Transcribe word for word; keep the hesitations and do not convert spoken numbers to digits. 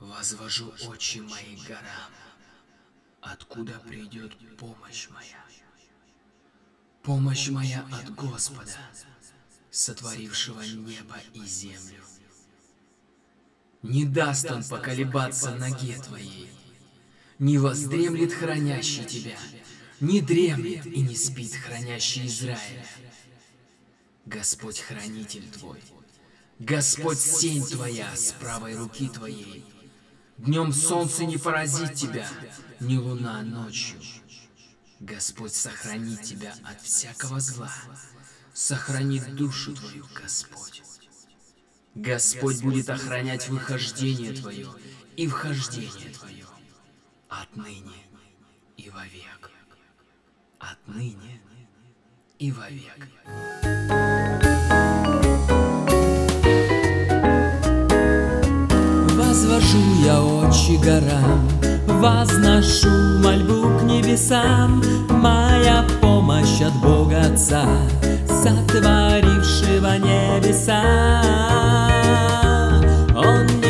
Возвожу очи мои к горам, откуда придет помощь моя. Помощь моя от Господа, сотворившего небо и землю. Не даст он поколебаться ноге твоей, не воздремлет хранящий тебя, не дремлет и не спит хранящий Израиля. Господь хранитель твой, Господь сень твоя с правой руки твоей. Днем солнце не поразит тебя, ни луна ночью. Господь сохранит тебя от всякого зла, сохранит душу твою Господь. Господь будет охранять выхождение твое и вхождение твое отныне и вовек. Отныне и вовек. Возвожу я очи горам, возношу мольбу к небесам. Моя помощь от Бога Отца, сотворившего небеса. Он